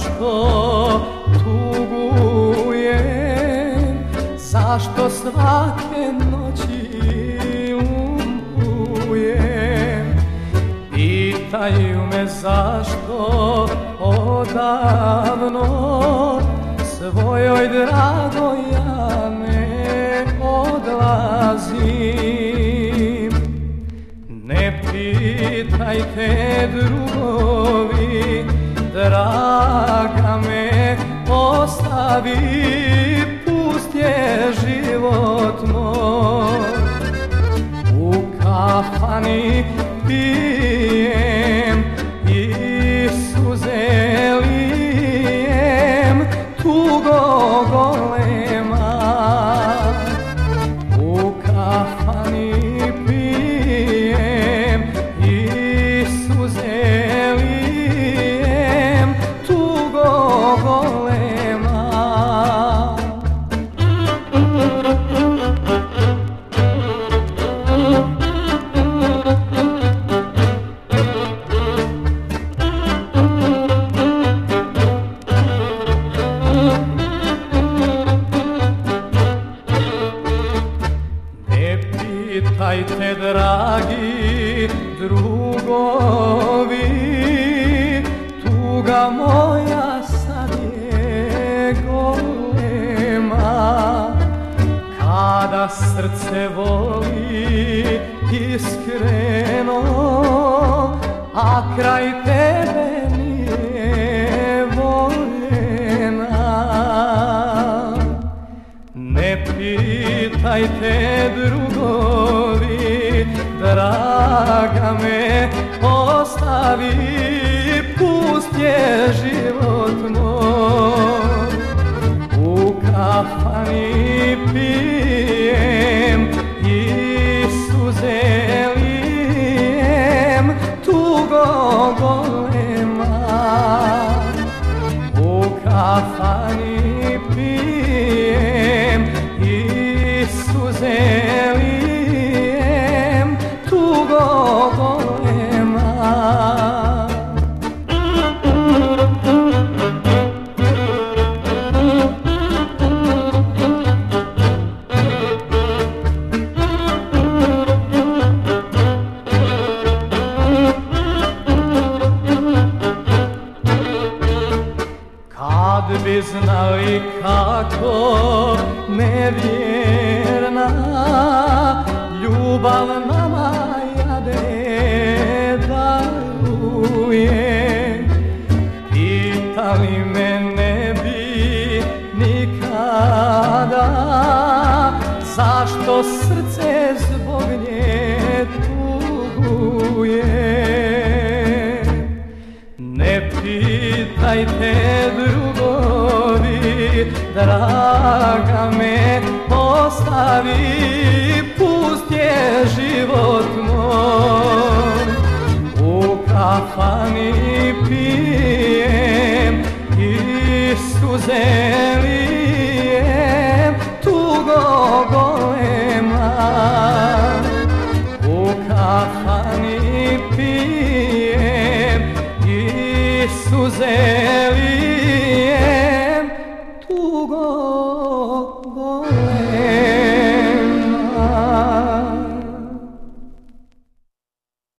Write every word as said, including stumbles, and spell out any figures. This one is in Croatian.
zašto tugujem, zašto svake noći umrujem. Pitaju me zašto odavno svojoj dragoj ja ne odlazim. Ne pitajte drugovi, draga me ostavi, pust je život moj. U kafani pijem i suze lijem, tugo golema. U kafani pijem i suze lijem, tugo golema. Pitajte, dragi drugovi, tuga moja sad je golema. Kada srce voli iskreno, a kraj tebe nije voljena. Ne pitajte drugovi, draga me ostavi, pust je život moj. U kafani pijem i suze lijem, tugo golema. U kafani pijem i suze lijem, tugo golema. Kad bi znali kako nevjerna ljubav nama jade daruje, pitali me ne bi nikada zašto srce zbog nje tuguje. Ne pitajte drugovi, draga me ostavi, pust je život moj. U kafani pijem i suze lijem, tugo golema. U kafani pijem i suze lijem, tugo golema.